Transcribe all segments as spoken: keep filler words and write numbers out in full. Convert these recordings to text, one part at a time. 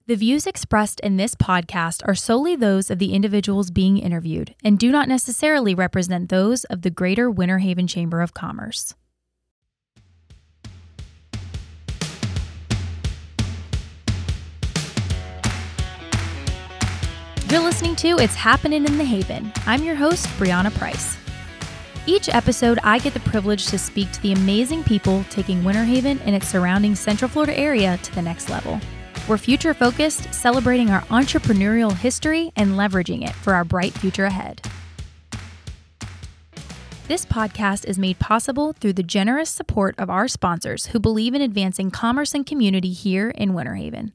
The views expressed in this podcast are solely those of the individuals being interviewed and do not necessarily represent those of the Greater Winter Haven Chamber of Commerce. You're listening to It's Happening in the Haven. I'm your host, Brianna Price. Each episode, I get the privilege to speak to the amazing people taking Winter Haven and its surrounding Central Florida area to the next level. We're future-focused, celebrating our entrepreneurial history and leveraging it for our bright future ahead. This podcast is made possible through the generous support of our sponsors who believe in advancing commerce and community here in Winter Haven.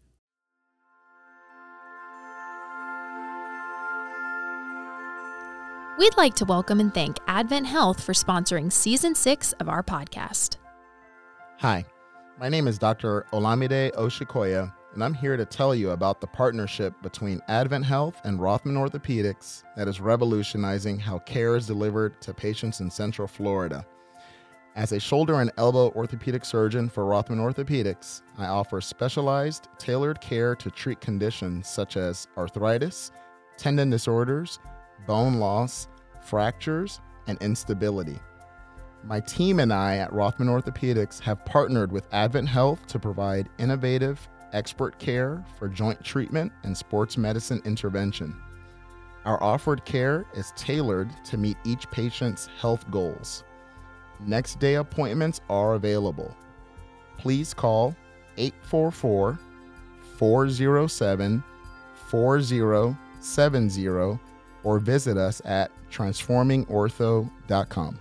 We'd like to welcome and thank Advent Health for sponsoring Season six of our podcast. Hi, my name is Doctor Olamide Oshikoya, and I'm here to tell you about the partnership between Advent Health and Rothman Orthopedics that is revolutionizing how care is delivered to patients in Central Florida. As a shoulder and elbow orthopedic surgeon for Rothman Orthopedics, I offer specialized, tailored care to treat conditions such as arthritis, tendon disorders, bone loss, fractures, and instability. My team and I at Rothman Orthopedics have partnered with Advent Health to provide innovative, expert care for joint treatment and sports medicine intervention. Our offered care is tailored to meet each patient's health goals. Next day appointments are available. Please call eight four four, four oh seven, four oh seven oh or visit us at transforming ortho dot com.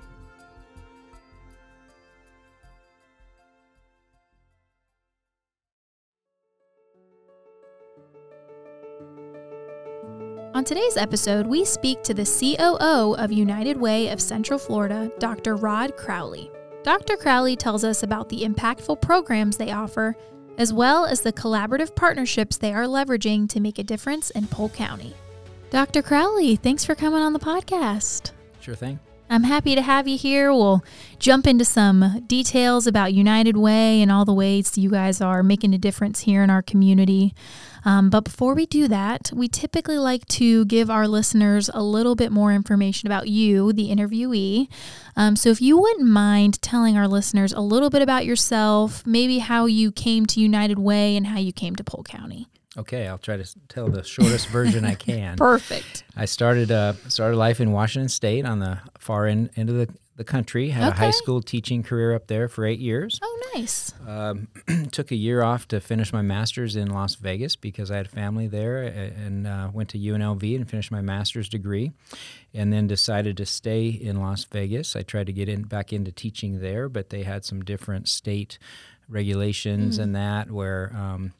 On today's episode, we speak to the C O O of United Way of Central Florida, Doctor Rod Crowley. Doctor Crowley tells us about the impactful programs they offer, as well as the collaborative partnerships they are leveraging to make a difference in Polk County. Doctor Crowley, thanks for coming on the podcast. Sure thing. I'm happy to have you here. We'll jump into some details about United Way and all the ways you guys are making a difference here in our community. Um, but before we do that, we typically like to give our listeners a little bit more information about you, the interviewee. Um, so if you wouldn't mind telling our listeners a little bit about yourself, maybe how you came to United Way and how you came to Polk County. Okay, I'll try to tell the shortest version I can. Perfect. I started uh, started life in Washington State on the far end, end of the, the country. Had Okay. a high school teaching career up there for eight years. Oh, nice. Um, took a year off to finish my master's in Las Vegas because I had family there, and uh, went to U N L V and finished my master's degree, and then decided to stay in Las Vegas. I tried to get in back into teaching there, but they had some different state regulations Mm. and that where um,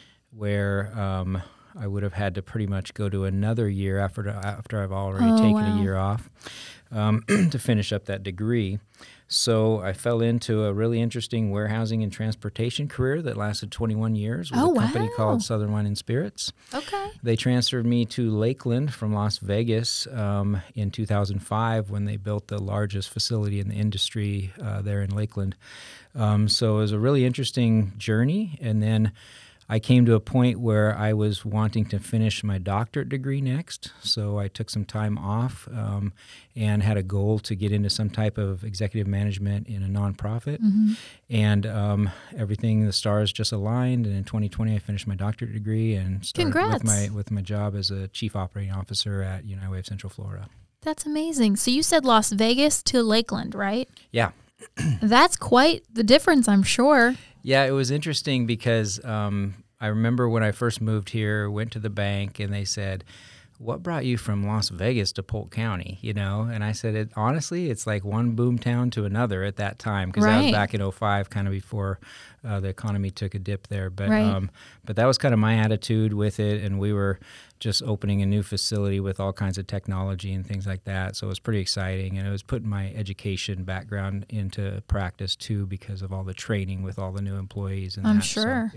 where um, I would have had to pretty much go to another year after after I've already Oh, taken wow. a year off um, to finish up that degree. So I fell into a really interesting warehousing and transportation career that lasted twenty-one years with Oh, a company wow. called Southern Wine and Spirits. Okay. They transferred me to Lakeland from Las Vegas um, in two thousand five when they built the largest facility in the industry uh, there in Lakeland. Um, so it was a really interesting journey. And then I came to a point where I was wanting to finish my doctorate degree next, so I took some time off um, and had a goal to get into some type of executive management in a nonprofit. Mm-hmm. And um, everything, the stars just aligned, and in twenty twenty I finished my doctorate degree and started Congrats. with my with my job as a chief operating officer at United Way of Central Florida. That's amazing. So you said Las Vegas to Lakeland, right? Yeah. That's quite the difference, I'm sure. Yeah, it was interesting because um, I remember when I first moved here, went to the bank, and they said, "What brought you from Las Vegas to Polk County?" You know, and I said, it, honestly, it's like one boom town to another at that time because I Right. was back in oh five, kind of before uh, the economy took a dip there. But Right. um, but that was kind of my attitude with it, and we were just opening a new facility with all kinds of technology and things like that. So it was pretty exciting, and it was putting my education background into practice too because of all the training with all the new employees. And I'm that. So, sure. yeah.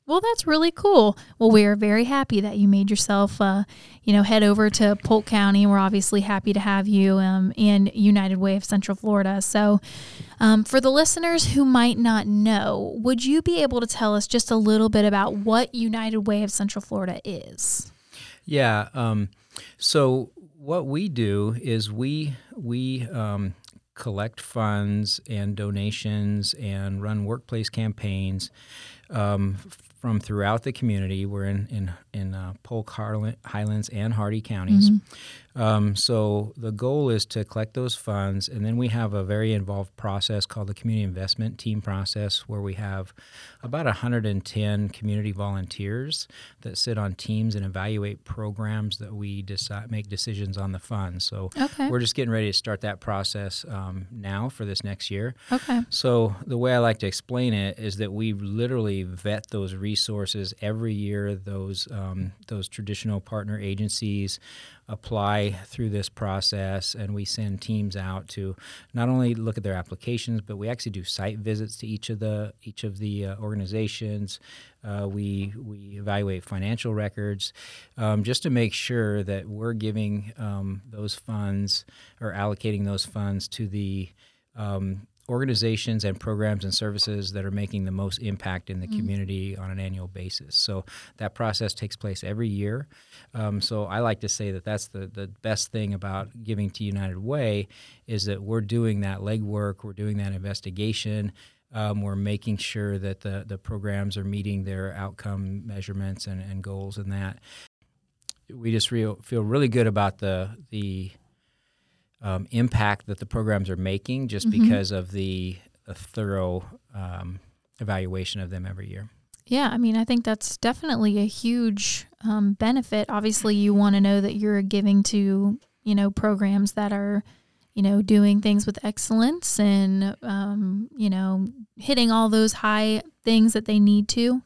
Well, that's really cool. Well, we are very happy that you made yourself, uh, you know, head over to Polk County. We're obviously happy to have you um, in United Way of Central Florida. So um, for the listeners who might not know, would you be able to tell us just a little bit about what United Way of Central Florida is? Yeah. Um, so what we do is we we um, collect funds and donations and run workplace campaigns um, from throughout the community. We're in in in uh, Polk, Highlands, and Hardee counties. Mm-hmm. Um, so the goal is to collect those funds, and then we have a very involved process called the Community Investment Team process, where we have about one hundred ten community volunteers that sit on teams and evaluate programs that we decide make decisions on the funds. So okay. we're just getting ready to start that process um, now for this next year. Okay. So the way I like to explain it is that we literally vet those resources every year. Those um, those traditional partner agencies apply through this process, and we send teams out to not only look at their applications, but we actually do site visits to each of the each of the uh, organizations. Uh, we we evaluate financial records um, just to make sure that we're giving um, those funds or allocating those funds to the um, organizations and programs and services that are making the most impact in the mm-hmm. community on an annual basis. So that process takes place every year. Um, so I like to say that that's the, the best thing about giving to United Way is that we're doing that legwork, we're doing that investigation, um, we're making sure that the, the programs are meeting their outcome measurements and, and goals and that. We just real, feel really good about the the Um, impact that the programs are making just mm-hmm. because of the, the thorough um, evaluation of them every year. Yeah, I mean, I think that's definitely a huge um, benefit. Obviously, you want to know that you're giving to, you know, programs that are, you know, doing things with excellence and, um, you know, hitting all those high things that they need to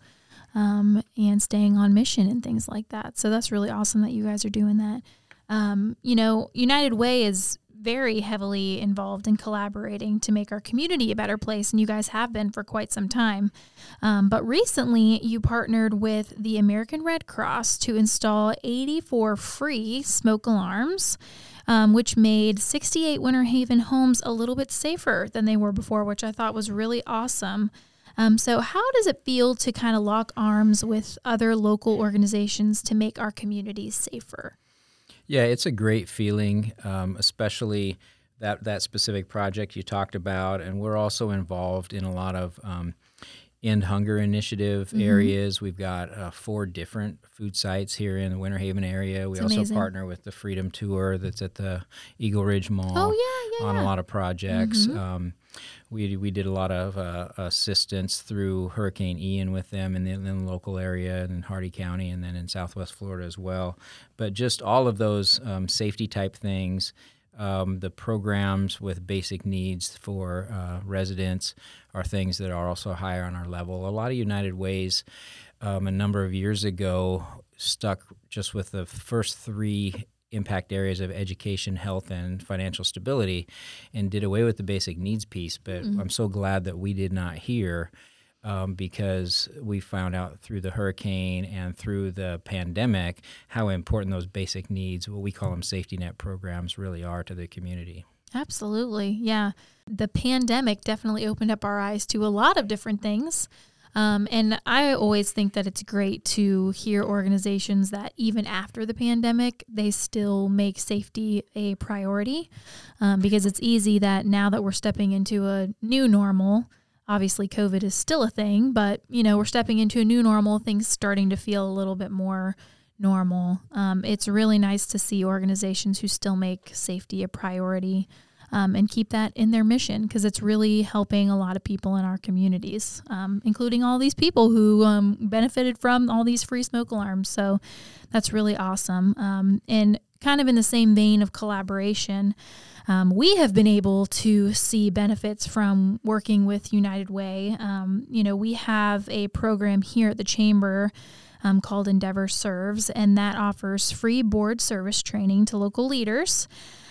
um, and staying on mission and things like that. So that's really awesome that you guys are doing that. Um, you know, United Way is very heavily involved in collaborating to make our community a better place, and you guys have been for quite some time. Um, but recently, you partnered with the American Red Cross to install eighty-four free smoke alarms, um, which made sixty-eight Winter Haven homes a little bit safer than they were before, which I thought was really awesome. Um, so how does it feel to kind of lock arms with other local organizations to make our communities safer? Yeah, it's a great feeling, um, especially that, that specific project you talked about. And we're also involved in a lot of um, End Hunger Initiative mm-hmm. areas. We've got uh, four different food sites here in the Winter Haven area. We it's also amazing. partner with the Freedom Tour that's at the Eagle Ridge Mall oh, yeah, yeah, on yeah. a lot of projects. Mm-hmm. Um, we we did a lot of uh, assistance through Hurricane Ian with them in the, in the local area in Hardee County and then in Southwest Florida as well. But just all of those um, safety type things, um, the programs with basic needs for uh, residents are things that are also higher on our level. A lot of United Ways um, a number of years ago stuck just with the first three impact areas of education, health, and financial stability and did away with the basic needs piece. But mm-hmm. I'm so glad that we did not hear um, because we found out through the hurricane and through the pandemic how important those basic needs, what we call them safety net programs, really are to the community. Absolutely. Yeah. The pandemic definitely opened up our eyes to a lot of different things. Um, and I always think that it's great to hear organizations that even after the pandemic, they still make safety a priority um, because it's easy that now that we're stepping into a new normal, obviously COVID is still a thing, but, you know, we're stepping into a new normal, things starting to feel a little bit more normal. Um, it's really nice to see organizations who still make safety a priority Um, and keep that in their mission because it's really helping a lot of people in our communities, um, including all these people who um, benefited from all these free smoke alarms. So that's really awesome. Um, and kind of in the same vein of collaboration, um, we have been able to see benefits from working with United Way. Um, you know, we have a program here at the Chamber um, called Endeavor Serves, and that offers free board service training to local leaders.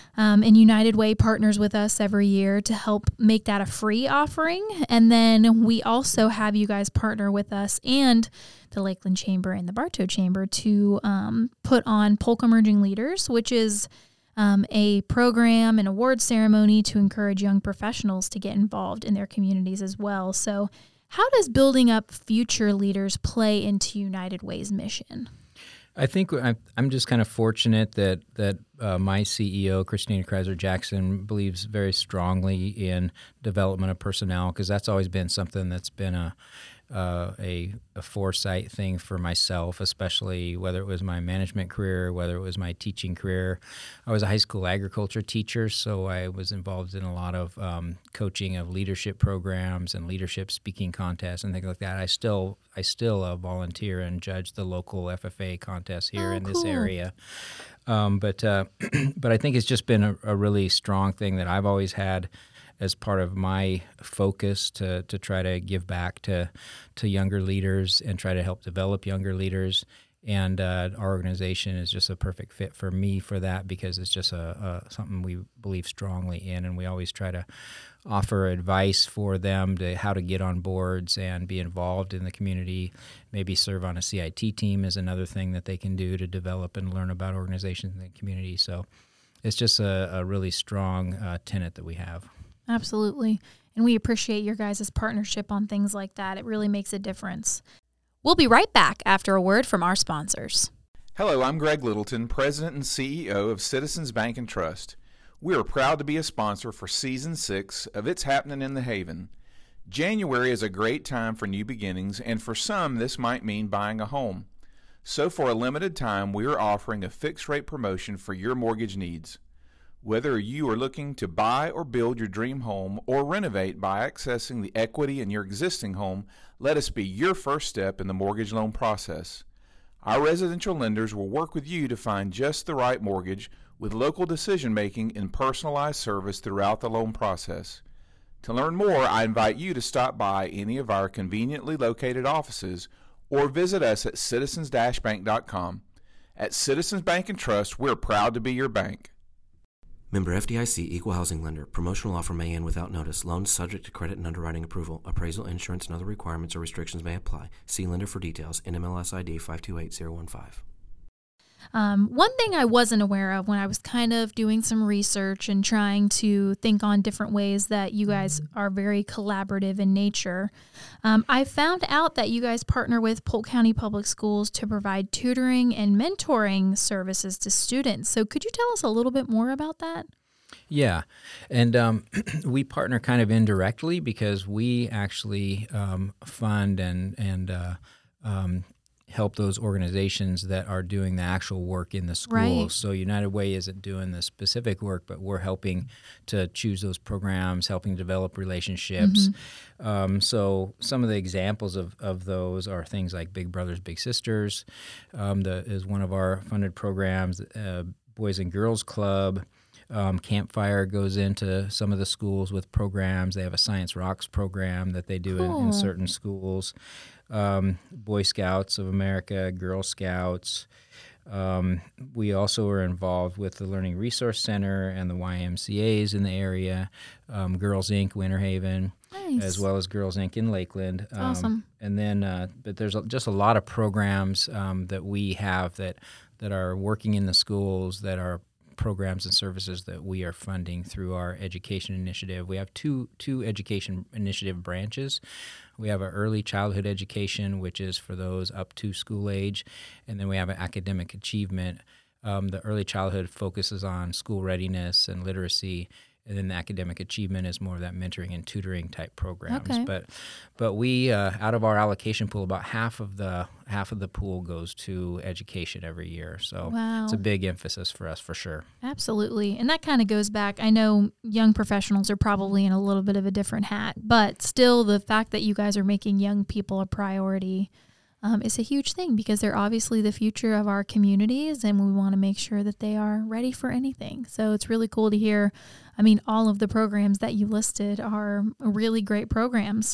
Um, and United Way partners with us every year to help make that a free offering. And then we also have you guys partner with us and the Lakeland Chamber and the Bartow Chamber to um, put on Polk Emerging Leaders, which is um, a program and award ceremony to encourage young professionals to get involved in their communities as well. So how does building up future leaders play into United Way's mission? I think I'm just kind of fortunate that that uh, my C E O, Christina Kreiser Jackson, believes very strongly in development of personnel, because that's always been something that's been a uh, a, a foresight thing for myself, especially whether it was my management career, whether it was my teaching career. I was a high school agriculture teacher, so I was involved in a lot of um, coaching of leadership programs and leadership speaking contests and things like that. I still I still uh, volunteer and judge the local F F A contests here oh, in cool. this area. Um, but uh, but I think it's just been a, a really strong thing that I've always had as part of my focus to to try to give back to to younger leaders and try to help develop younger leaders. And uh, our organization is just a perfect fit for me for that, because it's just a, a something we believe strongly in, and we always try to offer advice for them to how to get on boards and be involved in the community. Maybe serve on a C I T team is another thing that they can do to develop and learn about organizations in the community. So it's just a, a really strong uh, tenet that we have. Absolutely. And we appreciate your guys' partnership on things like that. It really makes a difference. We'll be right back after a word from our sponsors. Hello, I'm Greg Littleton, President and C E O of Citizens Bank and Trust. We are proud to be a sponsor for Season six of It's Happening in the Haven. January is a great time for new beginnings, and for some, this might mean buying a home. So for a limited time, we are offering a fixed-rate promotion for your mortgage needs. Whether you are looking to buy or build your dream home or renovate by accessing the equity in your existing home, let us be your first step in the mortgage loan process. Our residential lenders will work with you to find just the right mortgage with local decision-making and personalized service throughout the loan process. To learn more, I invite you to stop by any of our conveniently located offices or visit us at citizens dash bank dot com. At Citizens Bank and Trust, we're proud to be your bank. Member F D I C, Equal Housing Lender. Promotional offer may end without notice. Loans subject to credit and underwriting approval. Appraisal, insurance, and other requirements or restrictions may apply. See lender for details. N M L S I D five two eight zero one five. Um, one thing I wasn't aware of when I was kind of doing some research and trying to think on different ways that you guys are very collaborative in nature, um, I found out that you guys partner with Polk County Public Schools to provide tutoring and mentoring services to students. So could you tell us a little bit more about that? Yeah, and um, we partner kind of indirectly because we actually um, fund and and uh, um, help those organizations that are doing the actual work in the schools. Right. So United Way isn't doing the specific work, but we're helping to choose those programs, helping develop relationships. Mm-hmm. Um, so some of the examples of, of those are things like Big Brothers Big Sisters, um, that is one of our funded programs, uh, Boys and Girls Club. Um, Campfire goes into some of the schools with programs. They have a Science Rocks program that they do cool. in, in certain schools. Um, Boy Scouts of America, Girl Scouts. Um, we also are involved with the Learning Resource Center and the Y M C As in the area, um, Girls Incorporated. Winter Haven, nice. As well as Girls Incorporated in Lakeland. Um, awesome. And then, uh, but there's just a lot of programs um, that we have that that are working in the schools that are programs and services that we are funding through our education initiative. We have two two education initiative branches. We have our early childhood education, which is for those up to school age, and then we have an academic achievement. Um, the early childhood focuses on school readiness and literacy, and then the academic achievement is more of that mentoring and tutoring type programs. Okay. But but we uh, out of our allocation pool, about half of the half of the pool goes to education every year. So wow. It's a big emphasis for us for sure. Absolutely. And that kind of goes back. I know young professionals are probably in a little bit of a different hat, but still the fact that you guys are making young people a priority um, is a huge thing because they're obviously the future of our communities and we want to make sure that they are ready for anything. So it's really cool to hear. I mean, all of the programs that you listed are really great programs.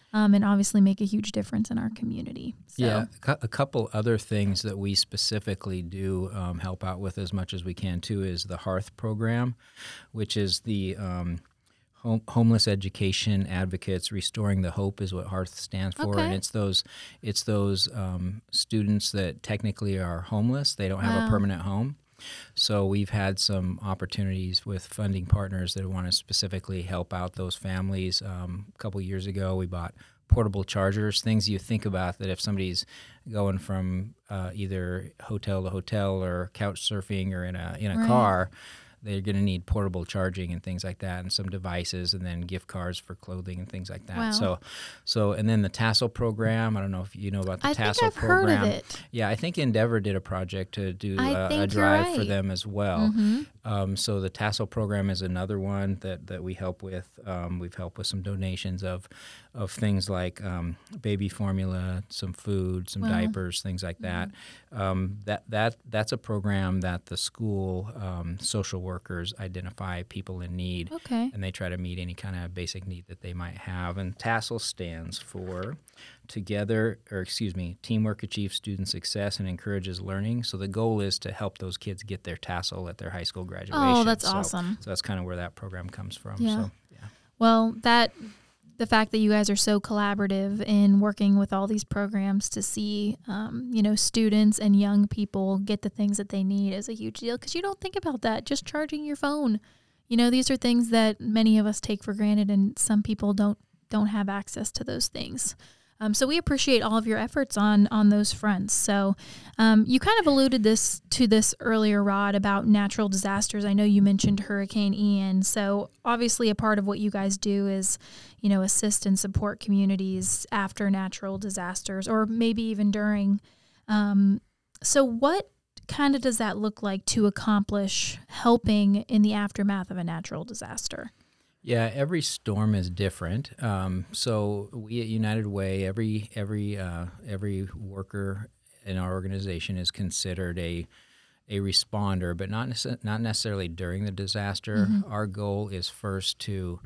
um, and obviously make a huge difference in our community. So. Yeah, a couple other things that we specifically do um, help out with as much as we can too is the HEARTH program, which is the um, Home, Homeless Education Advocates Restoring the Hope is what HEARTH stands for, Okay. and it's those it's those um, students that technically are homeless. They don't have Wow. a permanent home. So we've had some opportunities with funding partners that want to specifically help out those families. Um, a couple years ago, we bought portable chargers, things you think about that if somebody's going from uh, either hotel to hotel or couch surfing or in a in a Right. car, they're going to need portable charging and things like that, and some devices, and then gift cards for clothing and things like that. Wow. So, so and then the Tassel program. I don't know if you know about the I Tassel think I've program. heard of it. Yeah, I think Endeavor did a project to do I a, think a you're drive for right. them as well. Mhm. Um, so the Tassel program is another one that, that we help with. Um, we've helped with some donations of of things like um, baby formula, some food, some Wow. diapers, things like that. Um, that that that's a program that the school um, social workers identify people in need, Okay. and they try to meet any kind of basic need that they might have. And TASSEL stands for Together, or excuse me, Teamwork Achieves Student Success and Encourages Learning. So the goal is to help those kids get their TASSEL at their high school graduation. Oh, that's So- awesome. So that's kind of where that program comes from. Yeah. So, yeah. Well, that the fact that you guys are so collaborative in working with all these programs to see, um, you know, students and young people get the things that they need is a huge deal, because you don't think about that. Just charging your phone, you know, these are things that many of us take for granted, and some people don't don't have access to those things. Um, so we appreciate all of your efforts on on those fronts. So um, you kind of alluded this to this earlier, Rod, about natural disasters. I know you mentioned Hurricane Ian. So obviously a part of what you guys do is, you know, assist and support communities after natural disasters, or maybe even during. Um, so what kind of does that look like to accomplish helping in the aftermath of a natural disaster? Yeah, every storm is different. Um, so we at United Way, every every uh, every worker in our organization is considered a a responder, but not nece- not necessarily during the disaster. Mm-hmm. Our goal is first to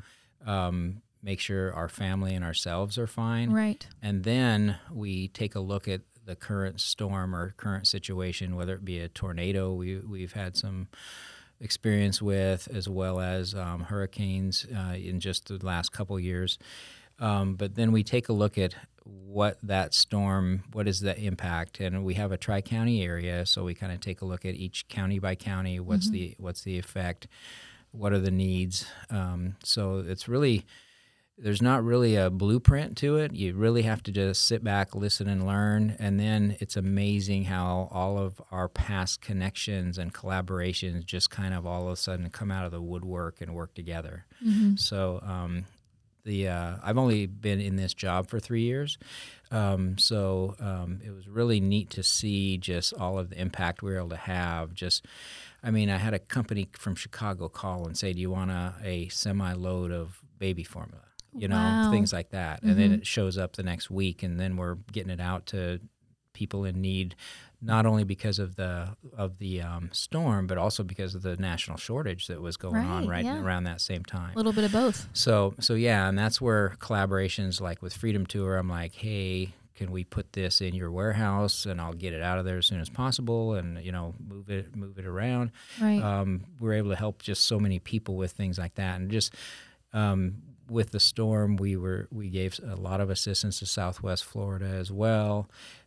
um, make sure our family and ourselves are fine, Right. and then we take a look at the current storm or current situation, whether it be a tornado. We we've had some experience with, as well as um, hurricanes uh, in just the last couple years. Um, but then we take a look at what that storm, what is the impact, and we have a tri-county area, so we kind of take a look at each county by county. What's Mm-hmm. the what's the effect? What are the needs? Um, so it's really there's not really a blueprint to it. You really have to just sit back, listen, and learn. And then it's amazing how all of our past connections and collaborations just kind of all of a sudden come out of the woodwork and work together. Mm-hmm. So um, the uh, I've only been in this job for three years. Um, so um, it was really neat to see just all of the impact we were able to have. Just, I mean, I had a company from Chicago call and say, do you want a, a semi-load of baby formula? You know, Wow. things like that. And then Mhm. it shows up the next week, and then we're getting it out to people in need, not only because of the of the um, storm, but also because of the national shortage that was going on Right, right yeah. around that same time. A little bit of both. So, so yeah, and that's where collaborations like with Freedom Tour, I'm like, hey, can we put this in your warehouse, and I'll get it out of there as soon as possible, and you know, move it move it around. Right. Um, we're able to help just so many people with things like that, and just. Um, with the storm, we were we gave a lot of assistance to Southwest Florida as well,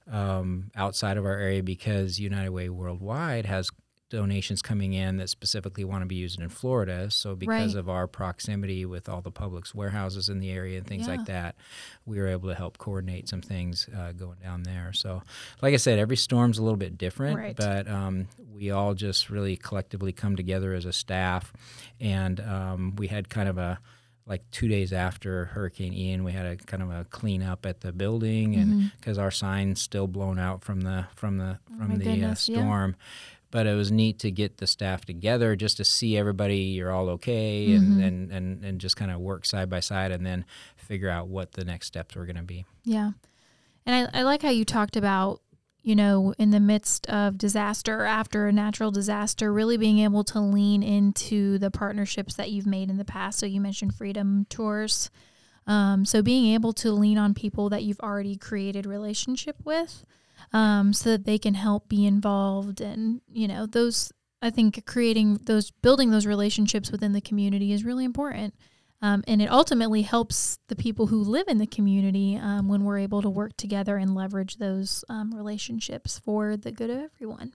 um, outside of our area, because United Way Worldwide has donations coming in that specifically want to be used in Florida. So because Right. of our proximity with all the Publix warehouses in the area and things Yeah. like that, we were able to help coordinate some things uh, going down there. So like I said, every storm's a little bit different, Right. but um, we all just really collectively come together as a staff. And um, we had kind of a like two days after Hurricane Ian, we had a kind of a cleanup at the building, and because our sign's still blown out from the from the Oh from my the uh, goodness, yeah. storm. But it was neat to get the staff together just to see everybody, you're all okay, Mhm. and, and, and, and just kind of work side by side, and then figure out what the next steps were going to be. Yeah. And I, I like how you talked about, you know, in the midst of disaster, after a natural disaster, really being able to lean into the partnerships that you've made in the past. So you mentioned Freedom Tours. Um, so being able to lean on people that you've already created relationship with, um, so that they can help be involved, and, you know, those, I think creating those, building those relationships within the community is really important. Um, and it ultimately helps the people who live in the community um, when we're able to work together and leverage those um, relationships for the good of everyone.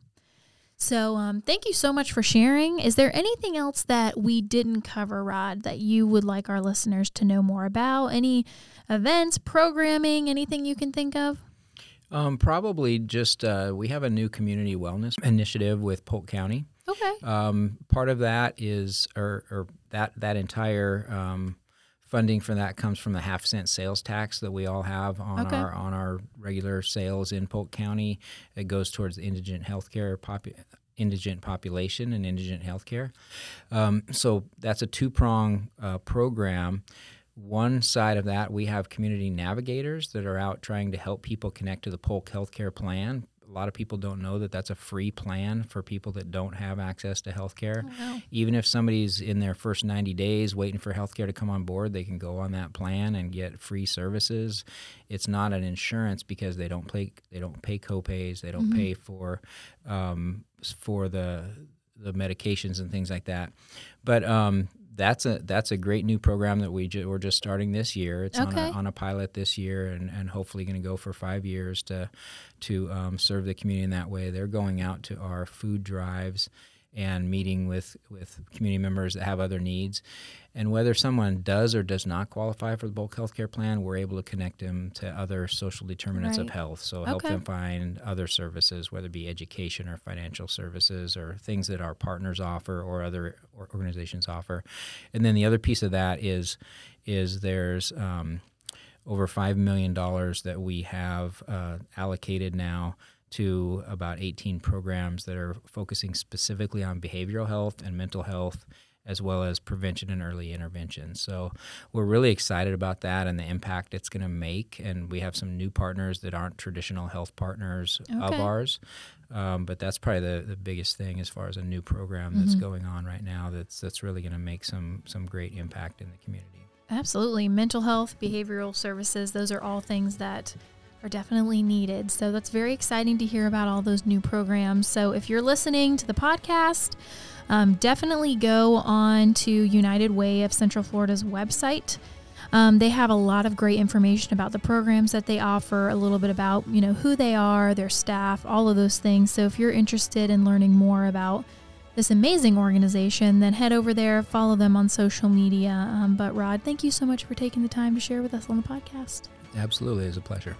So um, thank you so much for sharing. Is there anything else that we didn't cover, Rod, that you would like our listeners to know more about? Any events, programming, anything you can think of? Um, probably just uh, we have a new community wellness initiative with Polk County. Okay. Um, part of that is, or, or that that entire um, funding for that comes from the half cent sales tax that we all have on Okay. our on our regular sales in Polk County. It goes towards the indigent healthcare popu- indigent population and indigent healthcare. Um, so that's a two prong uh, program. One side of that, we have community navigators that are out trying to help people connect to the Polk Healthcare Plan. A lot of people don't know that that's a free plan for people that don't have access to healthcare. Oh, wow. Even if somebody's in their first ninety days waiting for healthcare to come on board, they can go on that plan and get free services. It's not an insurance because they don't pay they don't pay copays, they don't Mm-hmm. pay for um, for the the medications and things like that. But um, that's a that's a great new program that we ju- we're just starting this year. It's Okay. on, a, on a pilot this year, and, and hopefully going to go for five years to to um, serve the community in that way. They're going out to our food drives and meeting with, with community members that have other needs. And whether someone does or does not qualify for the bulk healthcare plan, we're able to connect them to other social determinants Right. of health. So help Okay. them find other services, whether it be education or financial services or things that our partners offer or other or- organizations offer. And then the other piece of that is is there's um, over five million dollars that we have uh, allocated now to about eighteen programs that are focusing specifically on behavioral health and mental health, as well as prevention and early intervention. So we're really excited about that and the impact it's going to make. And we have some new partners that aren't traditional health partners of Okay. ours. Um, but that's probably the, the biggest thing as far as a new program that's Mhm. going on right now that's that's really going to make some some great impact in the community. Absolutely. Mental health, behavioral services, those are all things that are definitely needed. So that's very exciting to hear about all those new programs. So if you're listening to the podcast, um, definitely go on to United Way of Central Florida's website. Um, they have a lot of great information about the programs that they offer, a little bit about, you know, who they are, their staff, all of those things. So if you're interested in learning more about this amazing organization, then head over there, follow them on social media. Um, but Rod, thank you so much for taking the time to share with us on the podcast. Absolutely. It's a pleasure.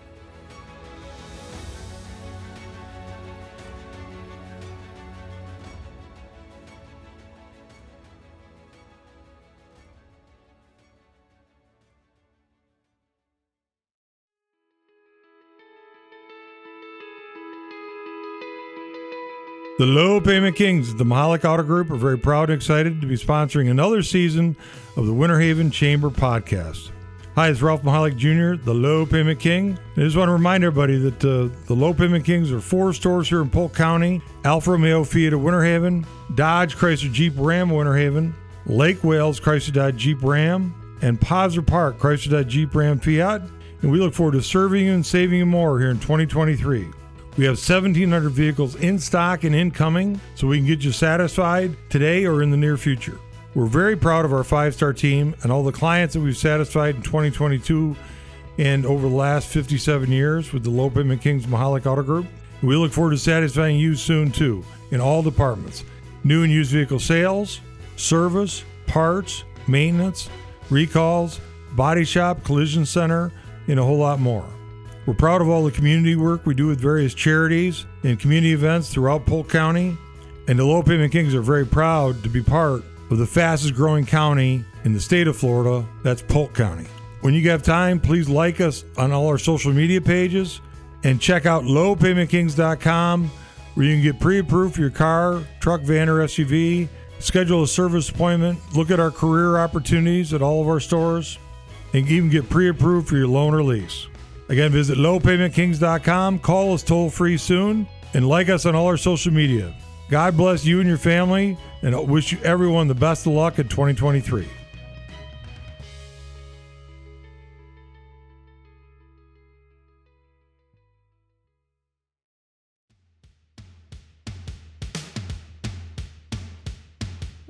The Low Payment Kings, the Mahalik Auto Group, are very proud and excited to be sponsoring another season of the Winter Haven Chamber podcast. Hi, it's Ralph Mahalik Junior, the Low Payment King. I just want to remind everybody that uh, the Low Payment Kings are four stores here in Polk County: Alfa Romeo Fiat of Winter Haven, Dodge Chrysler Jeep Ram of Winter Haven, Lake Wales Chrysler Dodge Jeep Ram, and Posner Park Chrysler Dodge Jeep Ram Fiat. And we look forward to serving you and saving you more here in twenty twenty-three. We have seventeen hundred vehicles in stock and incoming, so we can get you satisfied today or in the near future. We're very proud of our five-star team and all the clients that we've satisfied in twenty twenty-two and over the last fifty-seven years with the Low Payment Kings Mahalik Auto Group. We look forward to satisfying you soon, too, in all departments: new and used vehicle sales, service, parts, maintenance, recalls, body shop, collision center, and a whole lot more. We're proud of all the community work we do with various charities and community events throughout Polk County. And the Low Payment Kings are very proud to be part of the fastest growing county in the state of Florida. That's Polk County. When you have time, please like us on all our social media pages and check out low payment kings dot com, where you can get pre-approved for your car, truck, van, or S U V, schedule a service appointment, look at our career opportunities at all of our stores, and even get pre-approved for your loan or lease. Again, visit low payment kings dot com, call us toll-free soon, and like us on all our social media. God bless you and your family, and I wish you everyone the best of luck in twenty twenty-three.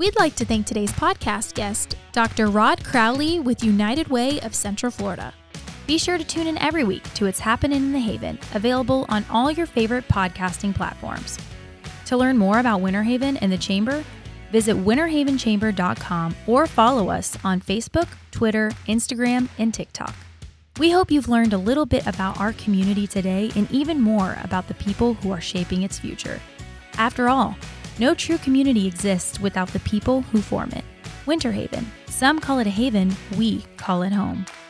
We'd like to thank today's podcast guest, Doctor Rod Crowley with United Way of Central Florida. Be sure to tune in every week to It's Happening in the Haven, available on all your favorite podcasting platforms. To learn more about Winter Haven and the Chamber, visit winter haven chamber dot com or follow us on Facebook, Twitter, Instagram, and TikTok. We hope you've learned a little bit about our community today and even more about the people who are shaping its future. After all, no true community exists without the people who form it. Winter Haven. Some call it a haven, we call it home.